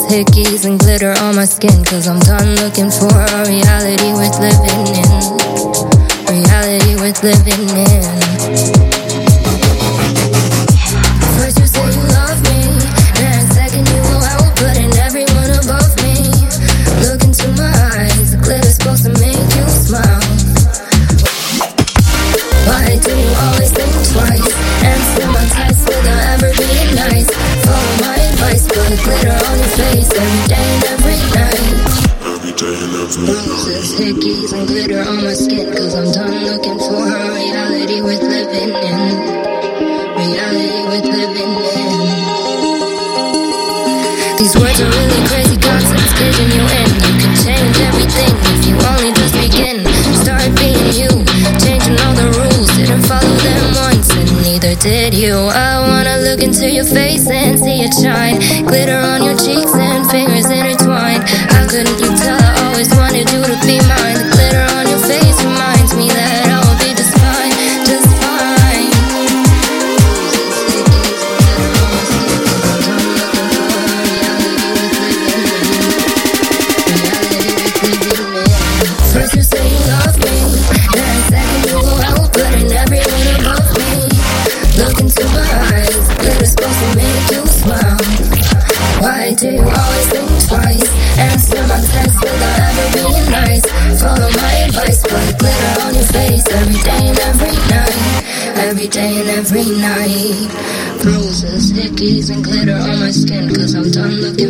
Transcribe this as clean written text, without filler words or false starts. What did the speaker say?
hickeys, and glitter on my skin. Cause I'm done looking for a reality worth living in. Reality worth living in. First you say you love me, then second you go out putting everyone above me. Look into my eyes, the glitter's supposed to make you smile. Why do you always think twice? Answer my text without ever being nice. Follow my advice, put glitter on your face every day and every night. Every day and every night. Bruises, hickeys, and glitter on my skin. Cause I'm done looking for a reality worth living in. Reality worth living in. These words are really crazy concepts, caging you in. You can change everything if you only just begin. Start being you, changing all the rules. Didn't follow them once, and neither did you. I wanna look into your face and see it shine. Glitter on your cheeks and fingers intertwined. How couldn't you tell I always wanted you to be mine? The glitter on your face reminds me that I will be just fine, just fine. First you say you love me, then second you go out putting everyone above me. Look into my eyes, glitter's supposed to make you smile. Why do you always think twice? Answer my text without ever being nice. Follow my advice, put glitter on your face every day and every night. Every day and every night. Bruises, hickeys, and glitter on my skin. Cause I'm done looking